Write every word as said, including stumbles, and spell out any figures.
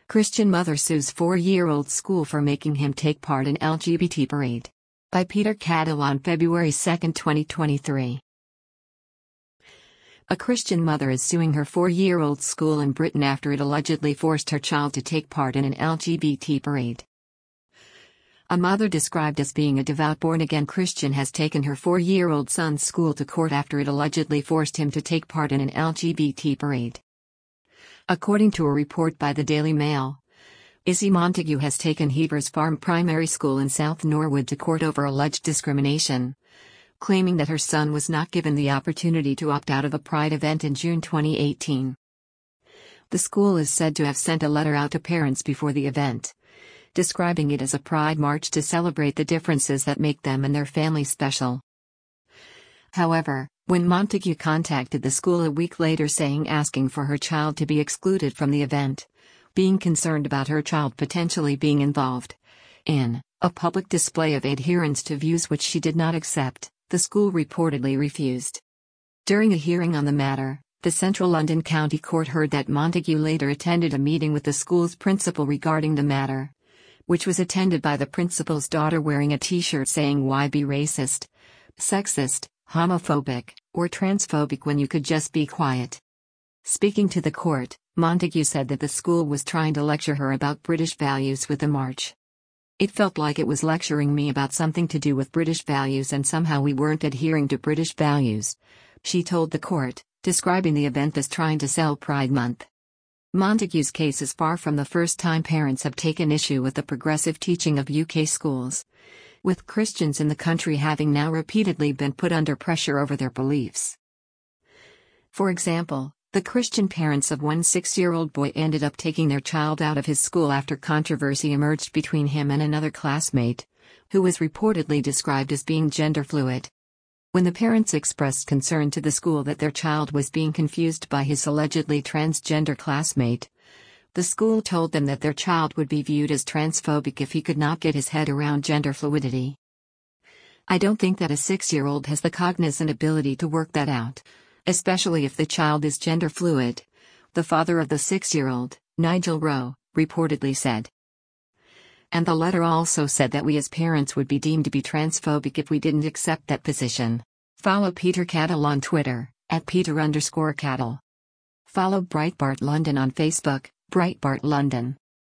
Christian mother sues four-year-old school for making him take part in L G B T parade. By Peter Cattle on February second, twenty twenty-three. A Christian mother is suing her four-year-old school in Britain after it allegedly forced her child to take part in an L G B T parade. A mother described as being a devout born-again Christian has taken her four-year-old son's school to court after it allegedly forced him to take part in an L G B T parade. According to a report by the Daily Mail, Izzy Montague has taken Heavers Farm Primary School in South Norwood to court over alleged discrimination, claiming that her son was not given the opportunity to opt out of a Pride event in June twenty eighteen. The school is said to have sent a letter out to parents before the event, describing it as a Pride march to celebrate the differences that make them and their family special. However, when Montague contacted the school a week later saying asking for her child to be excluded from the event, being concerned about her child potentially being involved in a public display of adherence to views which she did not accept, the school reportedly refused. During a hearing on the matter, the Central London County Court heard that Montague later attended a meeting with the school's principal regarding the matter, which was attended by the principal's daughter wearing a t-shirt saying "Why be racist, sexist, homophobic, or transphobic when you could just be quiet?" Speaking to the court, Montague said that the school was trying to lecture her about British values with the march. "It felt like it was lecturing me about something to do with British values and somehow we weren't adhering to British values," she told the court, describing the event as trying to sell Pride Month. Montague's case is far from the first time parents have taken issue with the progressive teaching of U K schools, with Christians in the country having now repeatedly been put under pressure over their beliefs. For example, the Christian parents of one six-year-old boy ended up taking their child out of his school after controversy emerged between him and another classmate, who was reportedly described as being gender fluid. When the parents expressed concern to the school that their child was being confused by his allegedly transgender classmate, the school told them that their child would be viewed as transphobic if he could not get his head around gender fluidity. "I don't think that a six-year-old has the cognizant ability to work that out, especially if the child is gender fluid," the father of the six-year-old, Nigel Rowe, reportedly said. And the letter also said that we as parents would be deemed to be transphobic if we didn't accept that position. Follow Peter Cattle on Twitter, at Peter underscore Cattle. Follow Breitbart London on Facebook, Breitbart London.